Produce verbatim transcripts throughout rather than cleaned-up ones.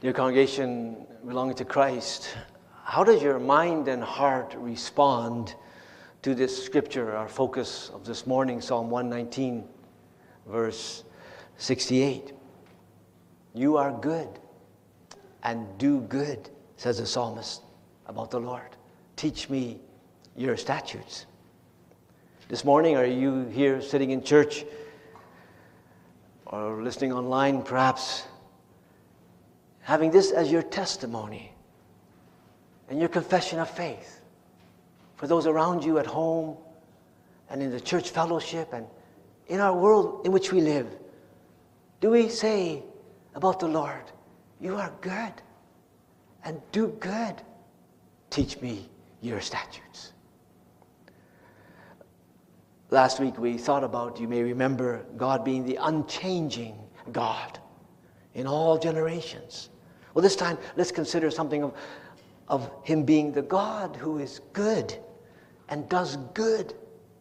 Dear congregation belonging to Christ, how does your mind and heart respond to this scripture, our focus of this morning, Psalm one nineteen, verse sixty-eight? You are good and do good, says the psalmist about the Lord. Teach me your statutes. This morning, are you here sitting in church or listening online perhaps, having this as your testimony and your confession of faith for those around you at home and in the church fellowship and in our world in which we live? Do we say about the Lord, you are good and do good? Teach me your statutes. Last week we thought about, you may remember, God being the unchanging God in all generations. Well, this time, let's consider something of, of Him being the God who is good and does good.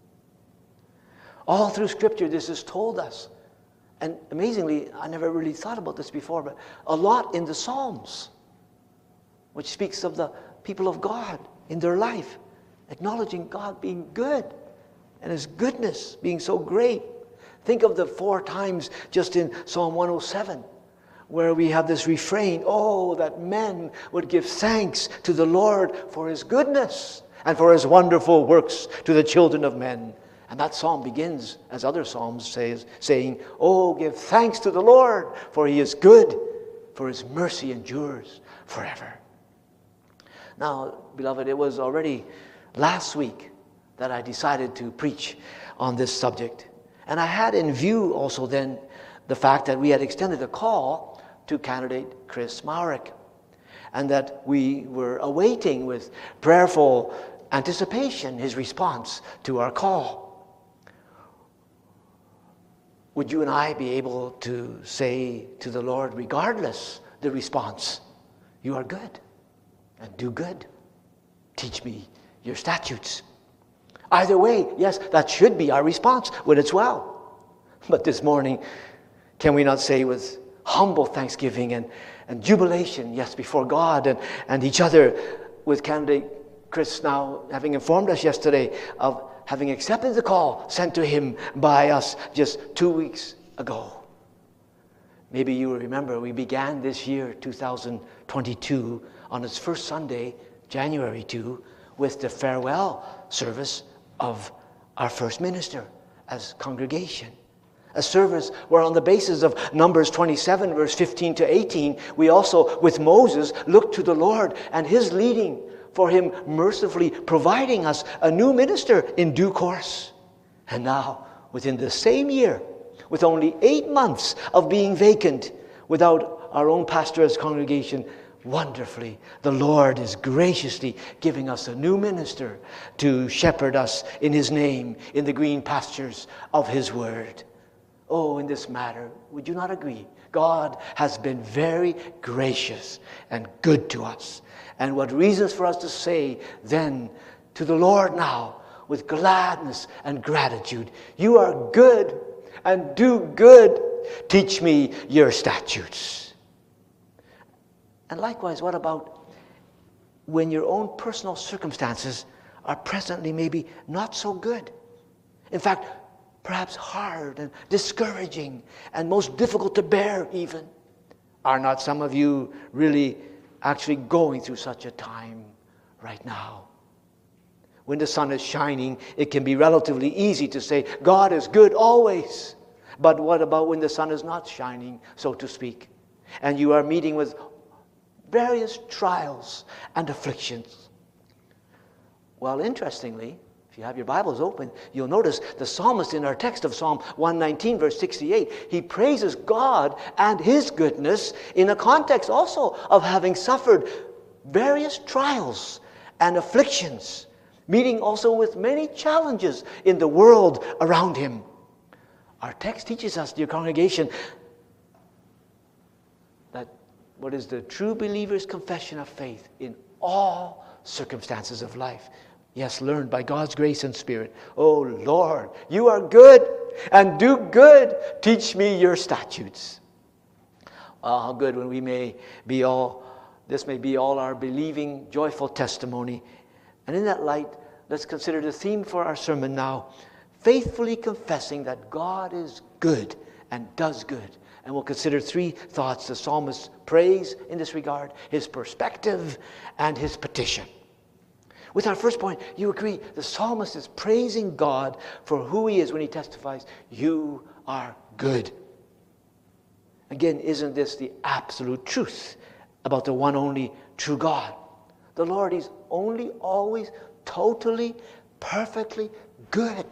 All through Scripture, this is told us. And amazingly, I never really thought about this before, but a lot in the Psalms, which speaks of the people of God in their life, acknowledging God being good and His goodness being so great. Think of the four times just in Psalm one oh seven, where we have this refrain, oh, that men would give thanks to the Lord for His goodness and for His wonderful works to the children of men. And that psalm begins, as other psalms say, saying, oh, give thanks to the Lord, for He is good, for His mercy endures forever. Now, beloved, it was already last week that I decided to preach on this subject. And I had in view also then the fact that we had extended a call to candidate Chris Maurick, and that we were awaiting with prayerful anticipation his response to our call. Would you and I be able to say to the Lord, regardless the response, you are good and do good. Teach me your statutes. Either way, yes, that should be our response when it's well. But this morning, can we not say with humble thanksgiving and, and jubilation, yes, before God and, and each other, with candidate Chris now having informed us yesterday of having accepted the call sent to him by us just two weeks ago. Maybe you will remember we began this year, two thousand twenty-two, on its first Sunday, January second, with the farewell service of our first minister as congregation. A service where, on the basis of Numbers twenty-seven, verse fifteen to eighteen, we also, with Moses, looked to the Lord and His leading, for Him mercifully providing us a new minister in due course. And now, within the same year, with only eight months of being vacant, without our own pastor as congregation, wonderfully, the Lord is graciously giving us a new minister to shepherd us in His name in the green pastures of His word. Oh, in this matter, would you not agree? God has been very gracious and good to us. And what reasons for us to say then to the Lord now with gladness and gratitude, you are good and do good. Teach me your statutes. And likewise, what about when your own personal circumstances are presently maybe not so good? In fact, perhaps hard and discouraging and most difficult to bear even. Are not some of you really actually going through such a time right now? When the sun is shining, it can be relatively easy to say, God is good always. But what about when the sun is not shining, so to speak, and you are meeting with various trials and afflictions? Well, interestingly, if you have your Bibles open, you'll notice the psalmist in our text of Psalm one nineteen, verse sixty-eight, he praises God and His goodness in a context also of having suffered various trials and afflictions, meeting also with many challenges in the world around him. Our text teaches us, dear congregation, that what is the true believer's confession of faith in all circumstances of life. Yes, learned by God's grace and Spirit. Oh Lord, you are good and do good. Teach me your statutes. Oh, how good when we may be all, this may be all our believing, joyful testimony. And in that light, let's consider the theme for our sermon now, faithfully confessing that God is good and does good. And we'll consider three thoughts: the psalmist's praise in this regard, his perspective, and his petition. With our first point, you agree, the psalmist is praising God for who he is when he testifies, "You are good." Again, isn't this the absolute truth about the one only true God? The Lord is only, always, totally, perfectly good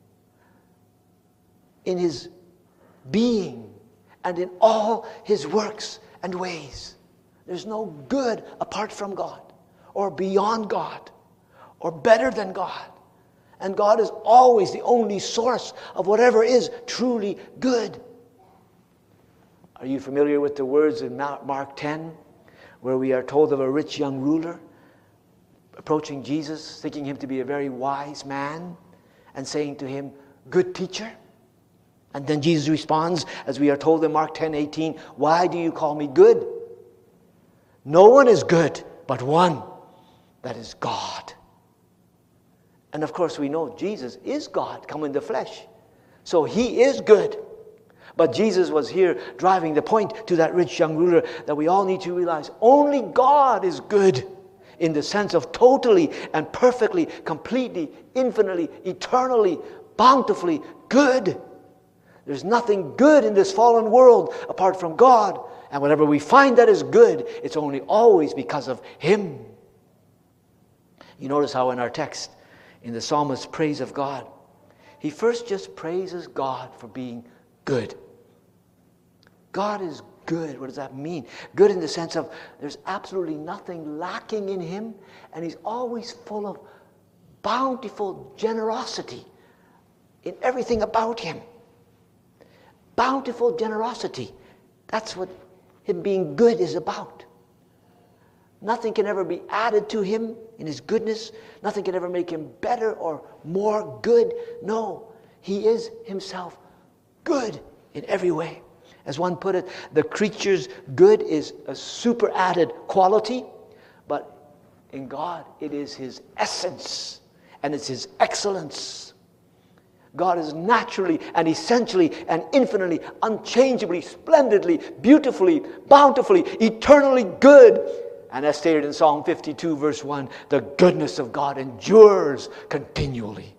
in his being and in all his works and ways. There's no good apart from God, or beyond God, or better than God. And God is always the only source of whatever is truly good. Are you familiar with the words in Mark ten, where we are told of a rich young ruler approaching Jesus, thinking him to be a very wise man, and saying to him, "Good teacher"? And then Jesus responds, as we are told in Mark ten eighteen, "Why do you call me good? No one is good but one, that is God." And of course we know Jesus is God come in the flesh. So he is good. But Jesus was here driving the point to that rich young ruler that we all need to realize only God is good, in the sense of totally and perfectly, completely, infinitely, eternally, bountifully good. There's nothing good in this fallen world apart from God. And whatever we find that is good, it's only always because of him. You notice how in our text, in the psalmist's praise of God, he first just praises God for being good. God is good. What does that mean? Good in the sense of there's absolutely nothing lacking in him, and he's always full of bountiful generosity in everything about him. Bountiful generosity. That's what him being good is about. Nothing can ever be added to him in his goodness. Nothing can ever make him better or more good. No, he is himself good in every way. As one put it, the creature's good is a superadded quality, but in God it is his essence and it's his excellence. God is naturally and essentially and infinitely, unchangeably, splendidly, beautifully, bountifully, eternally good. And as stated in Psalm fifty-two, verse one, the goodness of God endures continually.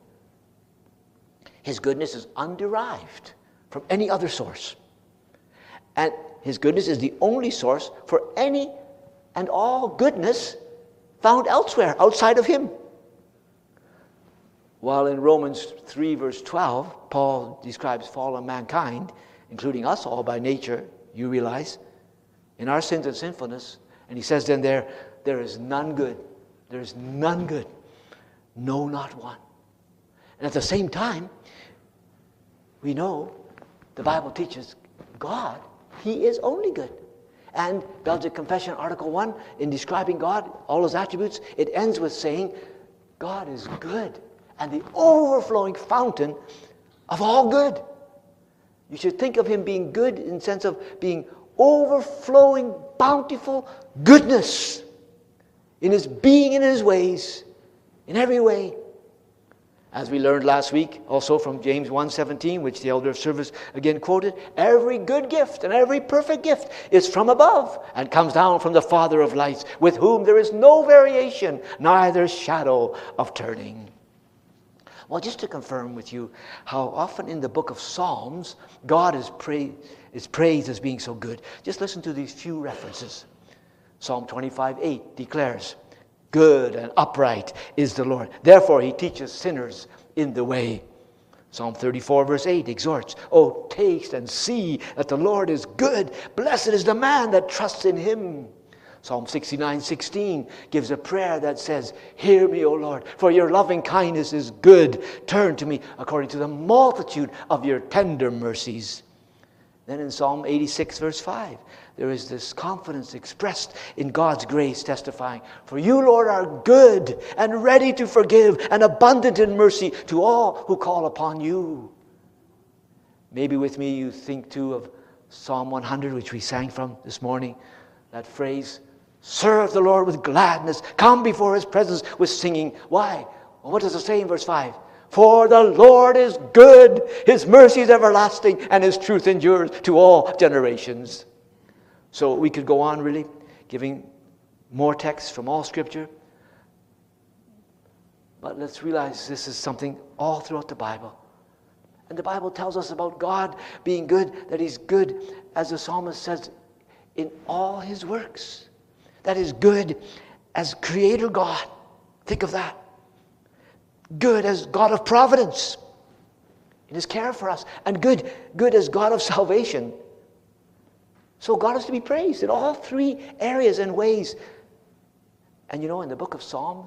His goodness is underived from any other source. And his goodness is the only source for any and all goodness found elsewhere, outside of him. While in Romans three, verse twelve, Paul describes fallen mankind, including us all by nature, you realize, in our sins and sinfulness. And he says then there, there is none good. There is none good. No, not one. And at the same time, we know the Bible teaches God, he is only good. And Belgic Confession, Article one, in describing God, all his attributes, it ends with saying, God is good and the overflowing fountain of all good. You should think of him being good in the sense of being overflowing, bountiful goodness in his being and in his ways, in every way. As we learned last week, also from James one seventeen, which the elder of service again quoted, every good gift and every perfect gift is from above and comes down from the Father of lights, with whom there is no variation, neither shadow of turning. Well, just to confirm with you how often in the book of Psalms God is, pra- is praised as being so good, just listen to these few references. Psalm twenty-five eight declares, good and upright is the Lord. Therefore he teaches sinners in the way. Psalm thirty-four verse eight exhorts, oh, taste and see that the Lord is good. Blessed is the man that trusts in him. Psalm sixty-nine sixteen gives a prayer that says, hear me, O Lord, for your loving kindness is good. Turn to me according to the multitude of your tender mercies. Then in Psalm eighty-six verse five, there is this confidence expressed in God's grace, testifying, for you, Lord, are good and ready to forgive and abundant in mercy to all who call upon you. Maybe with me you think too of Psalm one hundred, which we sang from this morning, that phrase, serve the Lord with gladness, come before his presence with singing. Why? Well, what does it say in verse five? For the Lord is good, his mercy is everlasting, and his truth endures to all generations. So we could go on really, giving more texts from all Scripture. But let's realize this is something all throughout the Bible. And the Bible tells us about God being good, that he's good, as the psalmist says, in all his works. That is good as Creator God. Think of that. Good as God of providence in his care for us. And good, good as God of salvation. So God is to be praised in all three areas and ways. And you know, in the book of Psalms,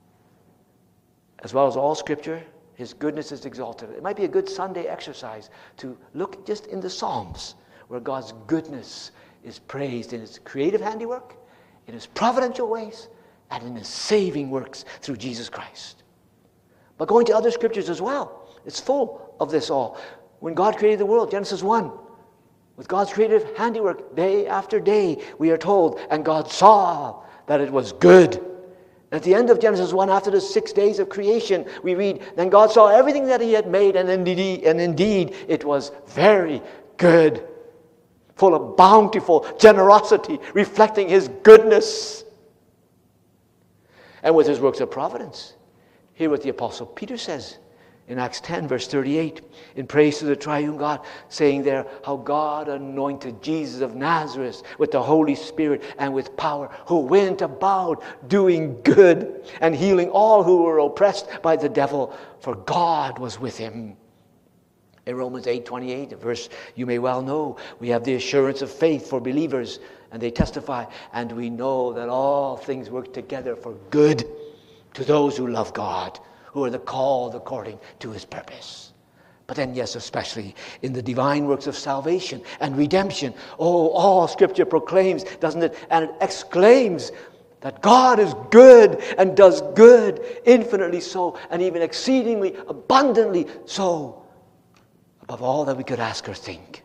as well as all Scripture, his goodness is exalted. It might be a good Sunday exercise to look just in the Psalms where God's goodness is praised in his creative handiwork, in his providential ways, and in his saving works through Jesus Christ. But going to other Scriptures as well, it's full of this all. When God created the world, Genesis one, with God's creative handiwork, day after day, we are told, and God saw that it was good. At the end of Genesis one, after the six days of creation, we read, then God saw everything that he had made, and indeed, and indeed it was very good, full of bountiful generosity, reflecting his goodness. And with his works of providence, hear what the Apostle Peter says in Acts ten, verse thirty-eight, in praise to the triune God, saying there how God anointed Jesus of Nazareth with the Holy Spirit and with power, who went about doing good and healing all who were oppressed by the devil, for God was with him. In Romans eight twenty-eight, a verse you may well know, we have the assurance of faith for believers, and they testify, and we know that all things work together for good to those who love God, who are the called according to his purpose. But then, yes, especially in the divine works of salvation and redemption. Oh, all Scripture proclaims, doesn't it? And it exclaims that God is good and does good, infinitely so, and even exceedingly abundantly so, above all that we could ask or think.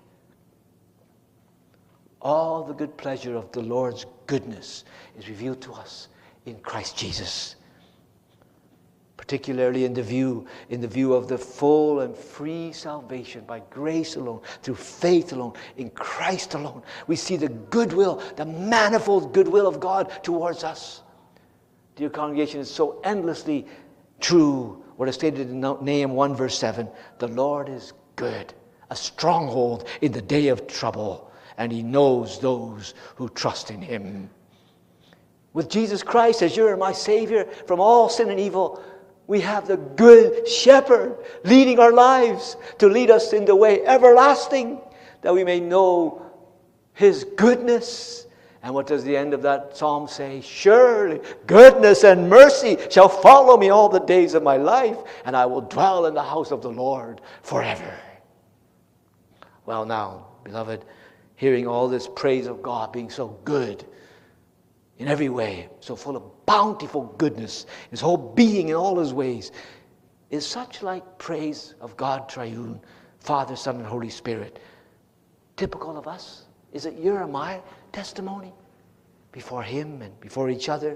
All the good pleasure of the Lord's goodness is revealed to us in Christ Jesus. Particularly in the view, in the view of the full and free salvation by grace alone, through faith alone, in Christ alone. We see the goodwill, the manifold goodwill of God towards us. Dear congregation, it's so endlessly true what is stated in Nahum one verse seven. The Lord is good, a stronghold in the day of trouble, and he knows those who trust in him. With Jesus Christ as your and my Savior from all sin and evil, we have the good shepherd leading our lives to lead us in the way everlasting, that we may know his goodness. And what does the end of that psalm say? Surely goodness and mercy shall follow me all the days of my life, and I will dwell in the house of the Lord forever. Well now, beloved, hearing all this praise of God being so good in every way, so full of bountiful goodness, his whole being in all his ways, is such like praise of God triune, Father, Son, and Holy Spirit, typical of us? Is it your and my testimony before him and before each other?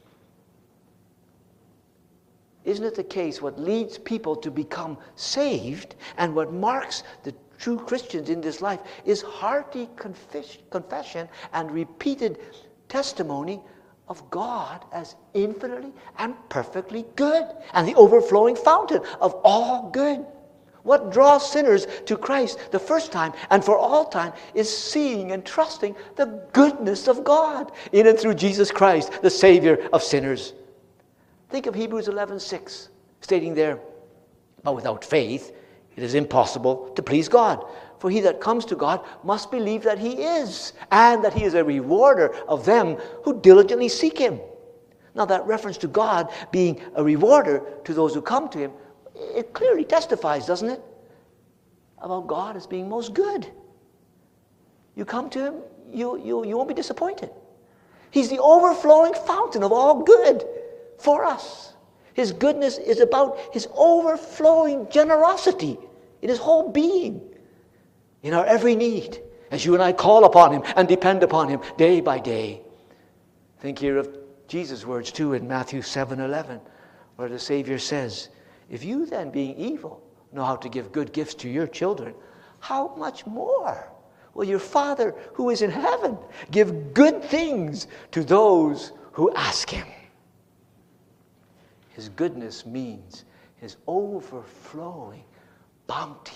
Isn't it the case what leads people to become saved and what marks the true Christians in this life is hearty confess- confession and repeated testimony of God as infinitely and perfectly good and the overflowing fountain of all good. What draws sinners to Christ the first time and for all time is seeing and trusting the goodness of God in and through Jesus Christ, the Savior of sinners. Think of Hebrews eleven six, stating there, but without faith it is impossible to please God. For he that comes to God must believe that he is, and that he is a rewarder of them who diligently seek him. Now that reference to God being a rewarder to those who come to him, it clearly testifies, doesn't it, about God as being most good. You come to him, you, you, you won't be disappointed. He's the overflowing fountain of all good for us. His goodness is about his overflowing generosity in his whole being, in our every need. as you and I call upon him and depend upon him day by day. Think here of Jesus' words too in Matthew seven eleven, where the Savior says, if you then, being evil, know how to give good gifts to your children, how much more will your Father who is in heaven give good things to those who ask him? His goodness means his overflowing bounty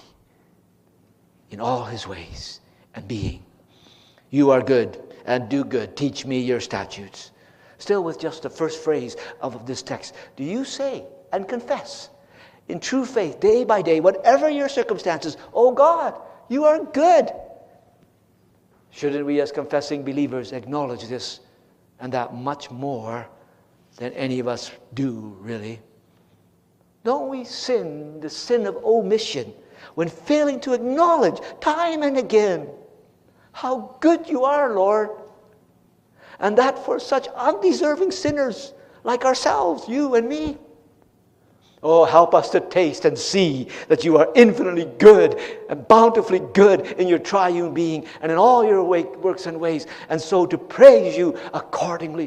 in all his ways and being. You are good and do good. Teach me your statutes. Still with just the first phrase of this text, do you say and confess in true faith day by day, whatever your circumstances, oh God, you are good. Shouldn't we as confessing believers acknowledge this and that much more than any of us do, really? Don't we sin the sin of omission when failing to acknowledge time and again how good you are, Lord, and that for such undeserving sinners like ourselves, you and me? Oh, help us to taste and see that you are infinitely good and bountifully good in your triune being and in all your works and ways, and so to praise you accordingly.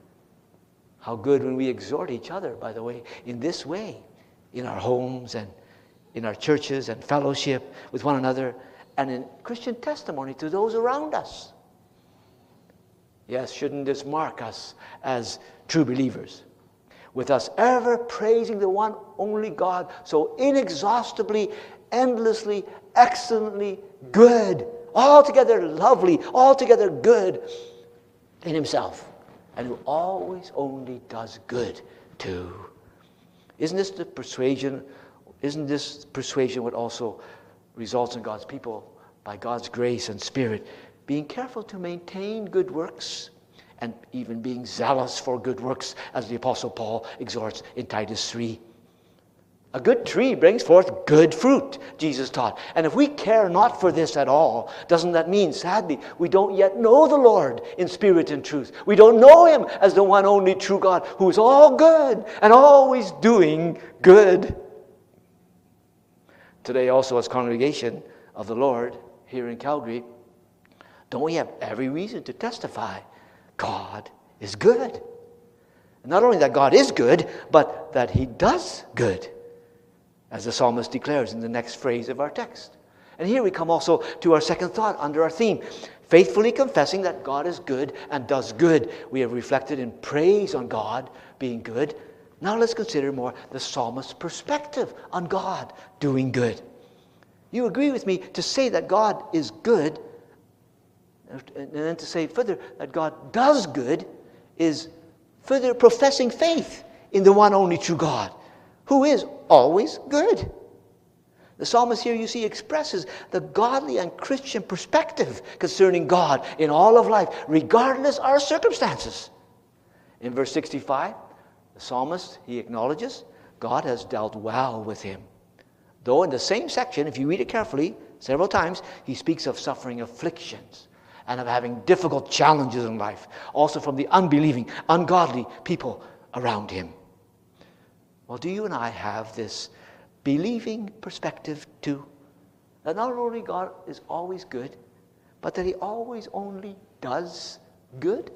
How good when we exhort each other, by the way, in this way, in our homes and in our churches and fellowship with one another and in Christian testimony to those around us. Yes, shouldn't this mark us as true believers? With us ever praising the one only God, so inexhaustibly, endlessly, excellently good, altogether lovely, altogether good in himself, and who always only does good too. Isn't this the persuasion? Isn't this persuasion what also results in God's people by God's grace and Spirit being careful to maintain good works? And even being zealous for good works, as the Apostle Paul exhorts in Titus three. A good tree brings forth good fruit, Jesus taught. And if we care not for this at all, doesn't that mean, sadly, we don't yet know the Lord in spirit and truth? We don't know him as the one only true God who is all good and always doing good. Today also, as congregation of the Lord here in Calgary, don't we have every reason to testify God is good? And not only that God is good, but that he does good, as the psalmist declares in the next phrase of our text. And here we come also to our second thought under our theme, faithfully confessing that God is good and does good. We have reflected in praise on God being good. Now let's consider more the psalmist's perspective on God doing good. You agree with me to say that God is good, and then to say further that God does good is further professing faith in the one only true God, who is always good. The psalmist here, you see, expresses the godly and Christian perspective concerning God in all of life, regardless our circumstances. In verse sixty-five, the psalmist, he acknowledges God has dealt well with him. Though in the same section, if you read it carefully, several times, he speaks of suffering afflictions and of having difficult challenges in life, also from the unbelieving, ungodly people around him. Well, do you and I have this believing perspective too? That not only God is always good, but that he always only does good?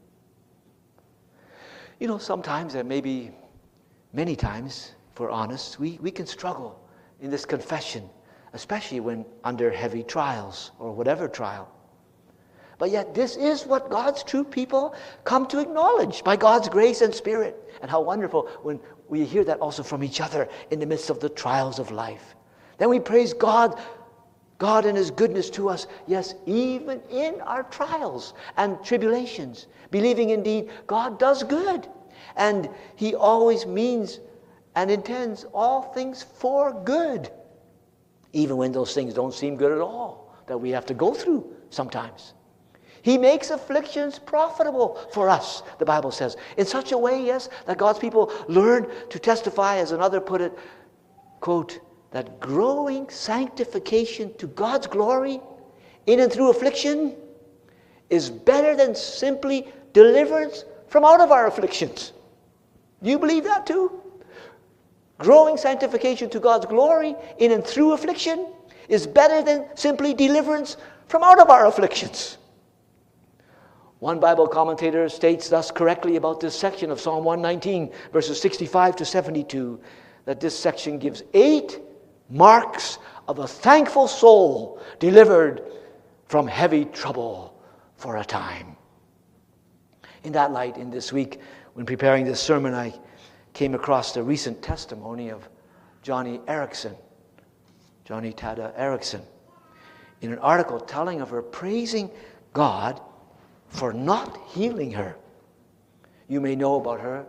You know, sometimes, and maybe many times, if we're honest, we, we can struggle in this confession, especially when under heavy trials or whatever trial. But yet this is what God's true people come to acknowledge by God's grace and Spirit. And how wonderful when we hear that also from each other in the midst of the trials of life. Then we praise God, God and his goodness to us, yes, even in our trials and tribulations, believing indeed God does good. And he always means and intends all things for good, even when those things don't seem good at all, that we have to go through sometimes. He makes afflictions profitable for us, the Bible says, in such a way, yes, that God's people learn to testify, as another put it, quote, that growing sanctification to God's glory in and through affliction is better than simply deliverance from out of our afflictions. Do you believe that too? Growing sanctification to God's glory in and through affliction is better than simply deliverance from out of our afflictions. One Bible commentator states thus correctly about this section of Psalm one nineteen, verses sixty-five to seventy-two, that this section gives eight marks of a thankful soul delivered from heavy trouble for a time. In that light, in this week, when preparing this sermon, I came across the recent testimony of Joni Eareckson, Joni Tada Eareckson, in an article telling of her praising God for not healing her. You may know about her.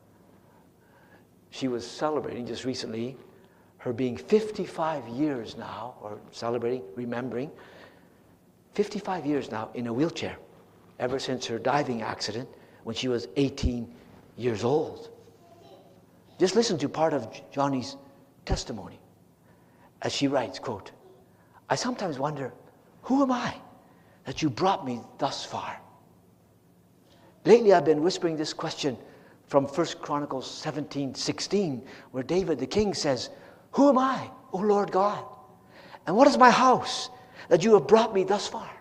She was celebrating just recently her being fifty-five years now, or celebrating, remembering, fifty-five years now in a wheelchair, ever since her diving accident when she was eighteen years old. Just listen to part of Joni's testimony as she writes, quote, "I sometimes wonder, who am I that you brought me thus far? Lately I've been whispering this question from First Chronicles seventeen sixteen, where David the king says, 'Who am I, O Lord God? And what is my house that you have brought me thus far?'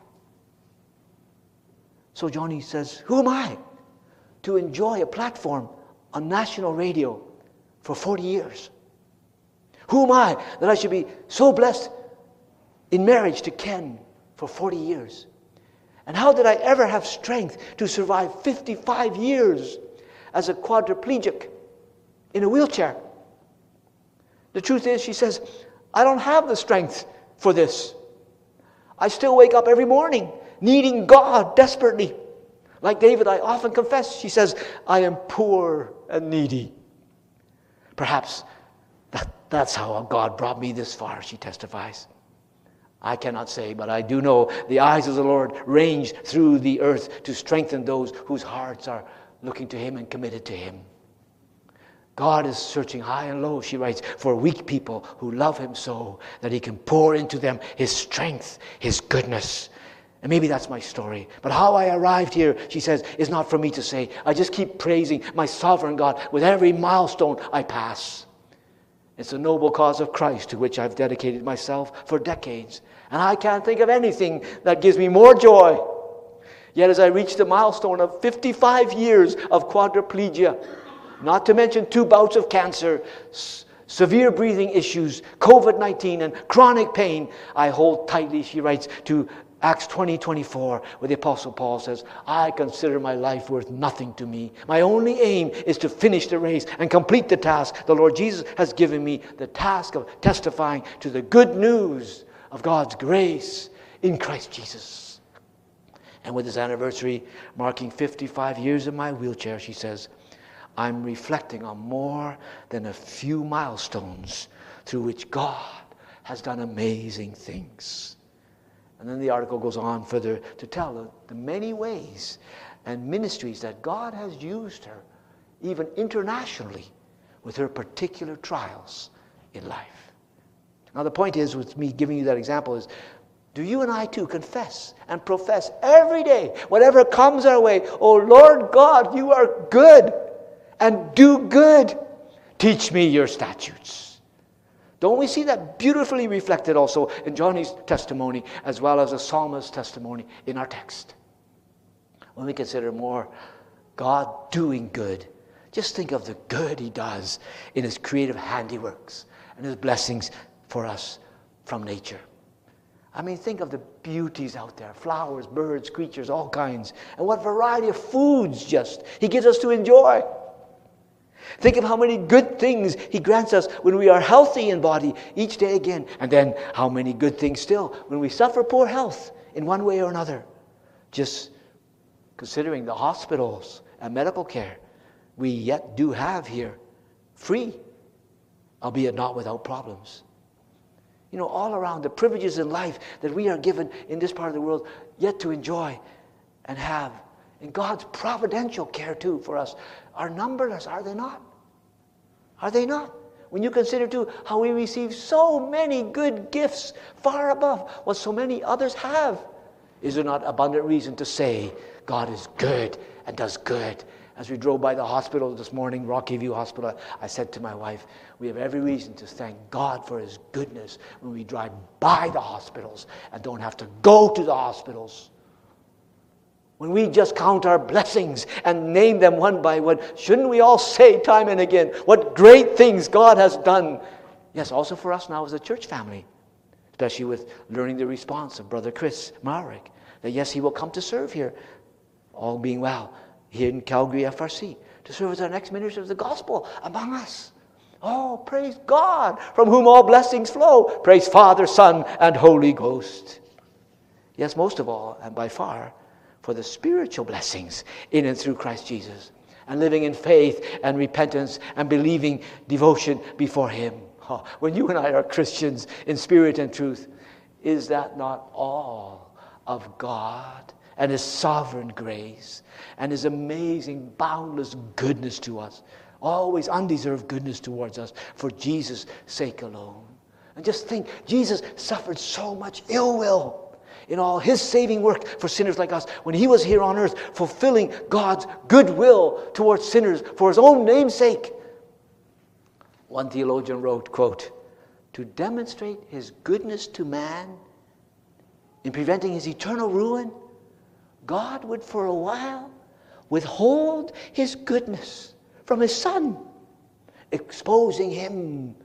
So Joni says, 'Who am I to enjoy a platform on national radio for forty years? Who am I that I should be so blessed in marriage to Ken for forty years? And how did I ever have strength to survive fifty-five years as a quadriplegic in a wheelchair? The truth is,' she says, 'I don't have the strength for this. I still wake up every morning needing God desperately. Like David, I often confess,' she says, 'I am poor and needy.' Perhaps that, that's how God brought me this far," she testifies. "I cannot say, but I do know the eyes of the Lord range through the earth to strengthen those whose hearts are looking to Him and committed to Him. God is searching high and low," she writes, "for weak people who love Him so that He can pour into them His strength, His goodness." And maybe that's my story. But how I arrived here, she says, is not for me to say. I just keep praising my sovereign God with every milestone I pass. It's a noble cause of Christ to which I've dedicated myself for decades. And I can't think of anything that gives me more joy. Yet as I reach the milestone of fifty-five years of quadriplegia, not to mention two bouts of cancer, s- severe breathing issues, covid nineteen, and chronic pain, I hold tightly, she writes, to Acts twenty twenty-four, where the Apostle Paul says, "I consider my life worth nothing to me. My only aim is to finish the race and complete the task the Lord Jesus has given me, the task of testifying to the good news of God's grace in Christ Jesus." And with this anniversary marking fifty-five years in my wheelchair, she says, "I'm reflecting on more than a few milestones through which God has done amazing things." And then the article goes on further to tell of the many ways and ministries that God has used her, even internationally, with her particular trials in life. Now the point is, with me giving you that example, is do you and I too confess and profess every day, whatever comes our way, "Oh Lord God, you are good and do good. Teach me your statutes." Don't we see that beautifully reflected also in Joni's testimony, as well as the psalmist's testimony in our text? When we consider more God doing good, just think of the good He does in His creative handiworks and His blessings for us from nature. I mean, think of the beauties out there, flowers, birds, creatures, all kinds, and what variety of foods just He gives us to enjoy. Think of how many good things He grants us when we are healthy in body each day again. And then how many good things still when we suffer poor health in one way or another. Just considering the hospitals and medical care we yet do have here, free, albeit not without problems. You know, all around the privileges in life that we are given in this part of the world yet to enjoy and have. And God's providential care too for us are numberless, are they not? Are they not? When you consider too how we receive so many good gifts far above what so many others have, is there not abundant reason to say God is good and does good As we drove by the hospital this morning, Rocky View Hospital, I said to my wife, we have every reason to thank God for his goodness when we drive by the hospitals and don't have to go to the hospitals. When we just count our blessings and name them one by one, shouldn't we all say time and again what great things God has done? Yes, also for us now as a church family, especially with learning the response of Brother Chris Marek, that yes, he will come to serve here, all being well, here in Calgary F R C, to serve as our next minister of the gospel among us. Oh, praise God, from whom all blessings flow. Praise Father, Son, and Holy Ghost. Yes, most of all, and by far, for the spiritual blessings in and through Christ Jesus, and living in faith and repentance and believing devotion before him. Oh, when you and I are Christians in spirit and truth, is that not all of God and his sovereign grace and his amazing, boundless goodness to us, always undeserved goodness towards us for Jesus' sake alone? And just think, Jesus suffered so much ill will in all his saving work for sinners like us when he was here on earth, fulfilling God's good will towards sinners for his own name's sake. One theologian wrote, quote, to demonstrate his goodness to man in preventing his eternal ruin, God would for a while withhold his goodness from his Son, exposing him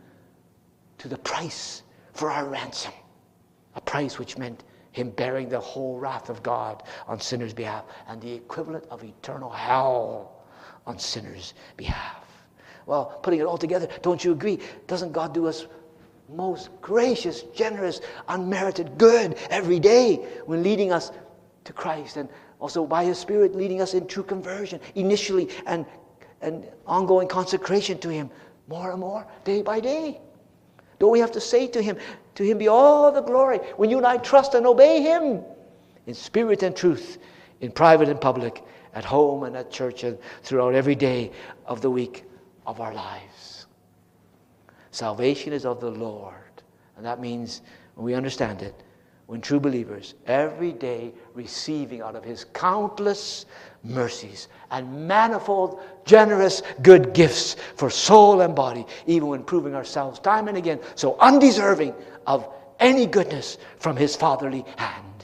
to the price for our ransom, a price which meant him bearing the whole wrath of God on sinners' behalf and the equivalent of eternal hell on sinners' behalf. Well, putting it all together, don't you agree? Doesn't God do us most gracious, generous, unmerited good every day when leading us to Christ, and also by his Spirit leading us in true conversion initially, and, and ongoing consecration to him more and more, day by day? Don't we have to say to him, to him be all the glory when you and I trust and obey him in spirit and truth, in private and public, at home and at church, and throughout every day of the week of our lives. Salvation is of the Lord. And that means, when we understand it, when true believers every day receiving out of his countless mercies and manifold generous good gifts for soul and body, even when proving ourselves time and again so undeserving of any goodness from his fatherly hand.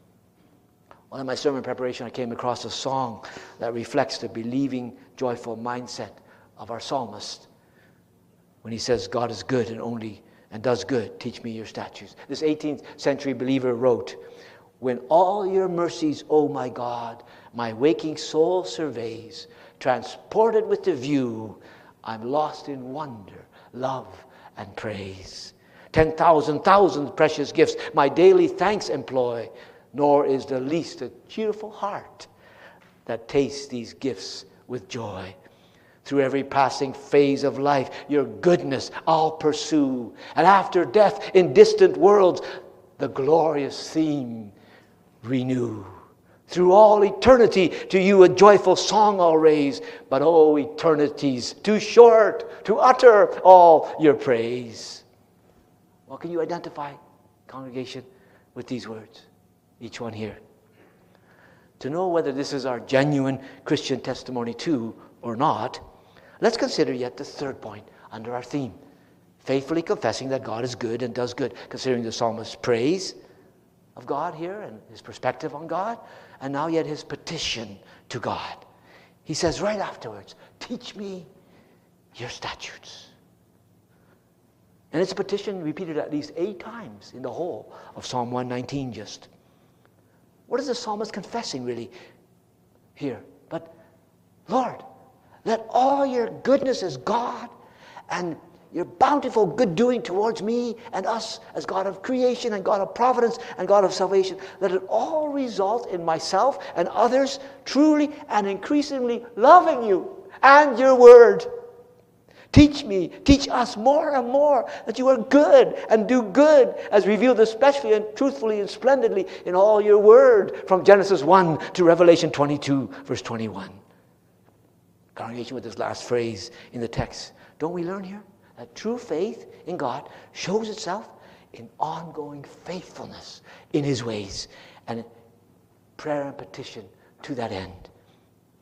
Well, in my sermon preparation, I came across a song that reflects the believing, joyful mindset of our psalmist when he says, God is good and only and does good. Teach me your statutes. This eighteenth century believer wrote, when all your mercies, O my God, my waking soul surveys, transported with the view, I'm lost in wonder, love, and praise. Ten thousand thousand precious gifts my daily thanks employ, nor is the least a cheerful heart that tastes these gifts with joy. Through every passing phase of life, your goodness I'll pursue. And after death in distant worlds, the glorious theme renew. Through all eternity to you a joyful song I'll raise. But oh, eternity's too short to utter all your praise. Well, can you identify, congregation, with these words? Each one here. To know whether this is our genuine Christian testimony too or not, let's consider yet the third point under our theme. Faithfully confessing that God is good and does good. Considering the psalmist's praise of God here and his perspective on God. And now yet his petition to God. He says right afterwards, teach me your statutes. And it's a petition repeated at least eight times in the whole of Psalm one nineteen just. What is the psalmist confessing really here? But, Lord, let all your goodness as God and your bountiful good doing towards me and us as God of creation and God of providence and God of salvation, let it all result in myself and others truly and increasingly loving you and your word. Teach me, teach us more and more that you are good and do good, as revealed especially and truthfully and splendidly in all your word from Genesis one to Revelation twenty-two, verse twenty-one. Congregation, with this last phrase in the text, don't we learn here that true faith in God shows itself in ongoing faithfulness in his ways and prayer and petition to that end?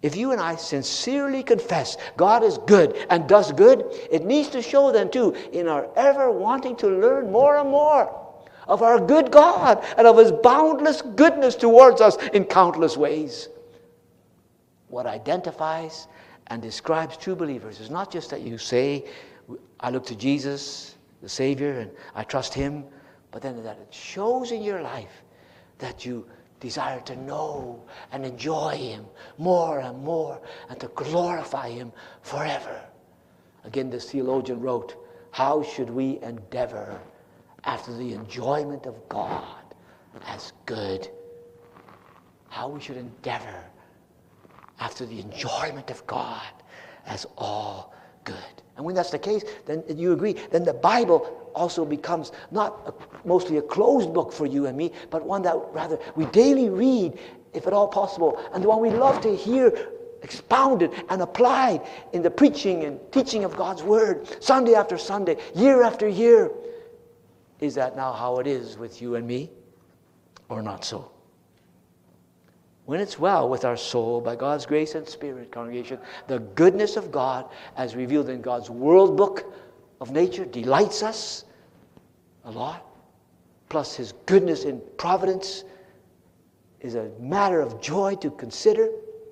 if you and I sincerely confess God is good and does good, it needs to show then too in our ever wanting to learn more and more of our good God and of His boundless goodness towards us in countless ways. What identifies and describes true believers is not just that you say, I look to Jesus, the Savior, and I trust Him, but then that it shows in your life that you desire to know and enjoy Him more and more and to glorify Him forever. Again, this theologian wrote, how should we endeavor after the enjoyment of God as good? How we should endeavor after the enjoyment of God as all good. And when that's the case, then you agree, then the Bible also becomes not a, mostly a closed book for you and me, but one that rather we daily read, if at all possible, and the one we love to hear expounded and applied in the preaching and teaching of God's Word, Sunday after Sunday, year after year. Is that now how it is with you and me, or not so? When it's well with our soul, by God's grace and Spirit, congregation, the goodness of God, as revealed in God's world book of nature, delights us a lot. Plus His goodness in providence is a matter of joy to consider.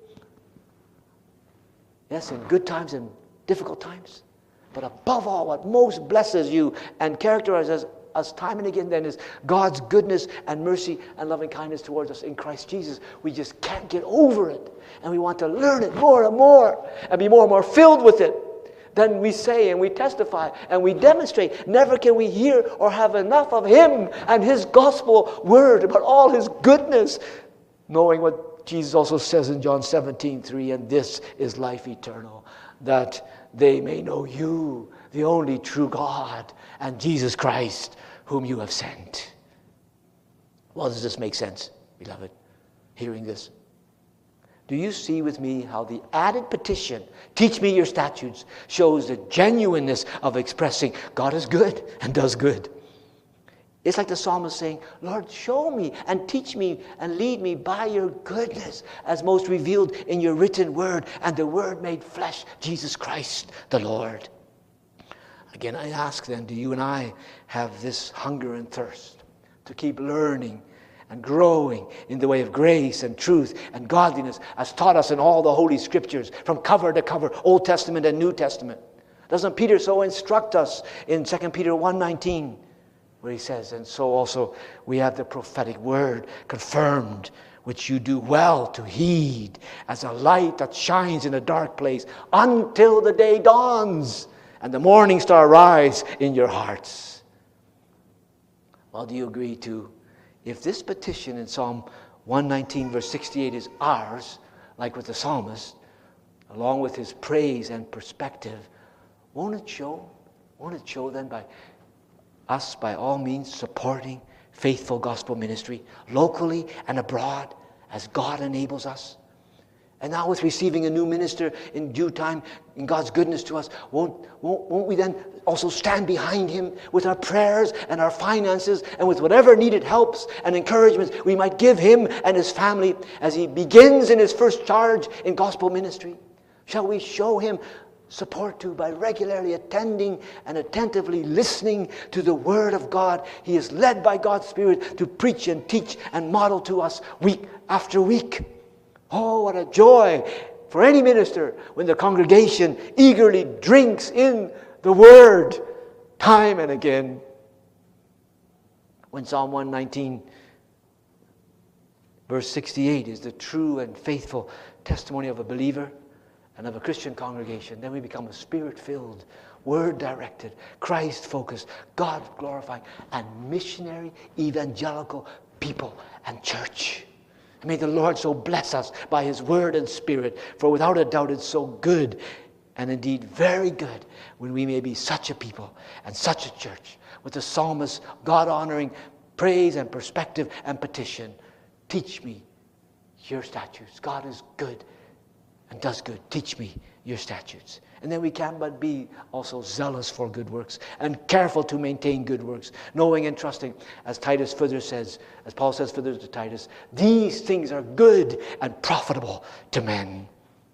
Yes, in good times and difficult times. But above all, what most blesses you and characterizes us time and again then is God's goodness and mercy and loving kindness towards us in Christ Jesus. We just can't get over it. And we want to learn it more and more and be more and more filled with it. Then we say and we testify and we demonstrate. Never can we hear or have enough of Him and His gospel word about all His goodness. Knowing what Jesus also says in John seventeen three, and this is life eternal, that they may know you, the only true God, and Jesus Christ, whom you have sent. Well, does this make sense, beloved, hearing this? Do you see with me how the added petition, teach me your statutes, shows the genuineness of expressing God is good and does good? It's like the psalmist saying, Lord, show me and teach me and lead me by your goodness as most revealed in your written word and the word made flesh, Jesus Christ the Lord. Again, I ask then, do you and I have this hunger and thirst to keep learning and growing in the way of grace and truth and godliness as taught us in all the Holy Scriptures from cover to cover, Old Testament and New Testament? Doesn't Peter so instruct us in Second Peter one nineteen, where he says, and so also we have the prophetic word confirmed, which you do well to heed as a light that shines in a dark place until the day dawns and the morning star rise in your hearts. Well, do you agree to, if this petition in Psalm one nineteen verse sixty-eight is ours, like with the psalmist, along with his praise and perspective, won't it show? Won't it show then by us, by all means, supporting faithful gospel ministry locally and abroad as God enables us? And now with receiving a new minister in due time, in God's goodness to us, won't, won't, won't we then also stand behind him with our prayers and our finances and with whatever needed helps and encouragements we might give him and his family as he begins in his first charge in gospel ministry? Shall we show him support too by regularly attending and attentively listening to the Word of God he is led by God's Spirit to preach and teach and model to us week after week? Oh, what a joy for any minister when the congregation eagerly drinks in the Word time and again. When Psalm one nineteen verse sixty-eight is the true and faithful testimony of a believer and of a Christian congregation, then we become a Spirit-filled, Word-directed, Christ-focused, God-glorifying, and missionary evangelical people and church. May the Lord so bless us by His Word and Spirit, for without a doubt it's so good, and indeed very good, when we may be such a people and such a church, with the psalmist's God-honoring praise and perspective and petition. Teach me your statutes. God is good and does good. Teach me your statutes. And then we can but be also zealous for good works and careful to maintain good works, knowing and trusting, as Titus further says, as Paul says further to Titus, these things are good and profitable to men.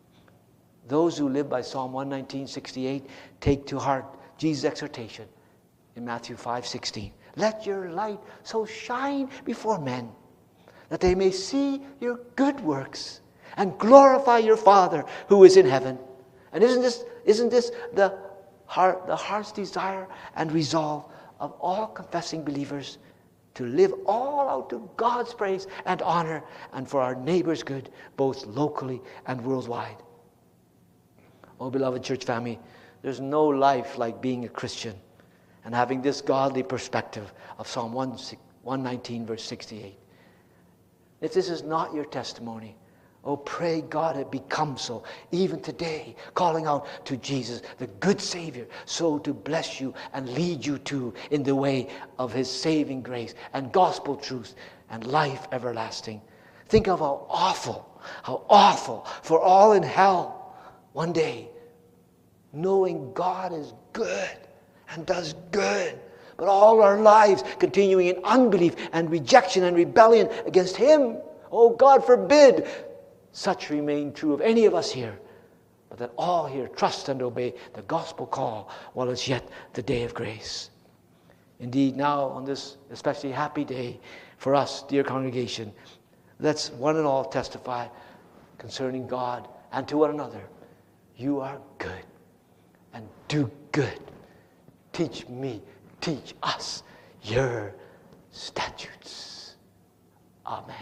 Those who live by Psalm one nineteen, sixty-eight, take to heart Jesus' exhortation in Matthew five sixteen. Let your light so shine before men that they may see your good works and glorify your Father who is in heaven. And isn't this, isn't this the heart, the heart's desire and resolve of all confessing believers, to live all out to God's praise and honor and for our neighbor's good, both locally and worldwide? Oh, beloved church family, there's no life like being a Christian and having this godly perspective of Psalm one nineteen, verse sixty-eight. If this is not your testimony, oh, pray God it becomes so, even today, calling out to Jesus, the good Savior, so to bless you and lead you to in the way of His saving grace and gospel truth and life everlasting. Think of how awful, how awful for all in hell one day, knowing God is good and does good, but all our lives continuing in unbelief and rejection and rebellion against Him. Oh, God forbid such remain true of any of us here, but that all here trust and obey the gospel call while it's yet the day of grace. Indeed, now on this especially happy day for us, dear congregation, let's one and all testify concerning God and to one another. You are good and do good. Teach me, teach us your statutes. Amen.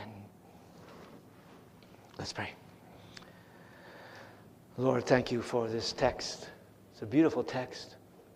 Let's pray. Lord, thank you for this text. It's a beautiful text.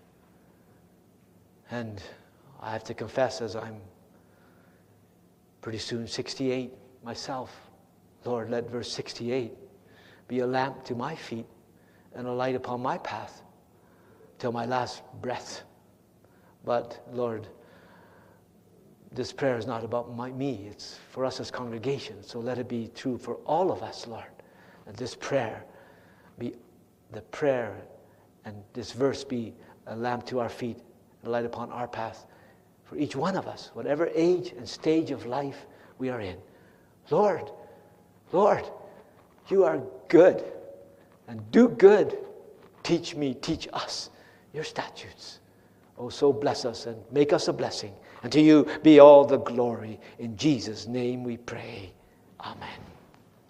And I have to confess, as I'm pretty soon sixty-eight myself, Lord, let verse sixty-eight be a lamp to my feet and a light upon my path till my last breath. But, Lord, this prayer is not about my, me. It's for us as congregation. So let it be true for all of us, Lord. That this prayer be the prayer and this verse be a lamp to our feet and a light upon our path for each one of us, whatever age and stage of life we are in. Lord, Lord, you are good and do good. Teach me, teach us your statutes. Oh, so bless us and make us a blessing. And to you be all the glory. In Jesus' name we pray. Amen.